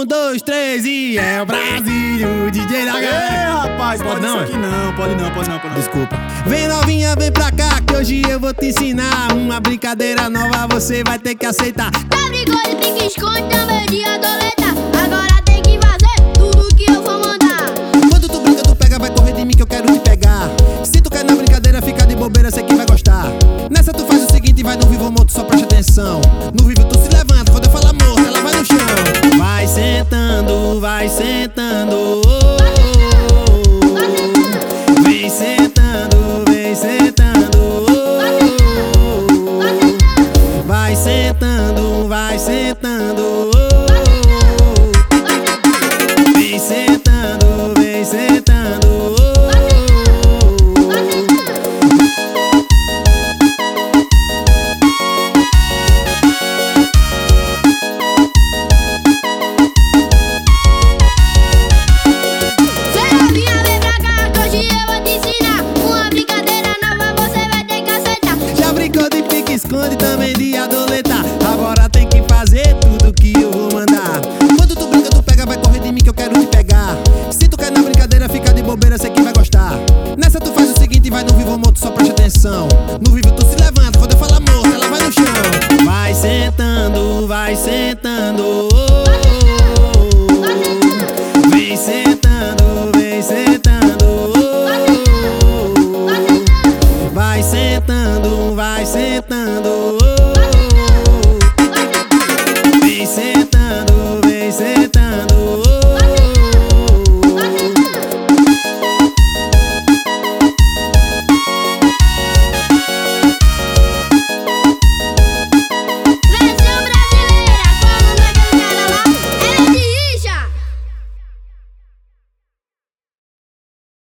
1, 2, 3 e é o Brasil, o DJ da galera. Ei, rapaz, Pode não, isso aqui não, pode não. Desculpa. Vem novinha, vem pra cá, que hoje eu vou te ensinar uma brincadeira nova, você vai ter que aceitar. Tá brincando, pique, esconde, também de adoleta. Agora tem que fazer tudo que eu vou mandar. Quando tu brinca, tu pega, vai correr de mim que eu quero te pegar. Se tu quer na brincadeira, fica de bobeira, sei que vai gostar. Nessa tu faz o seguinte, vai no vivo ou morto, só presta atenção. No vivo tu se levanta, quando eu falar morto, ela vai no chão. Vai sentando,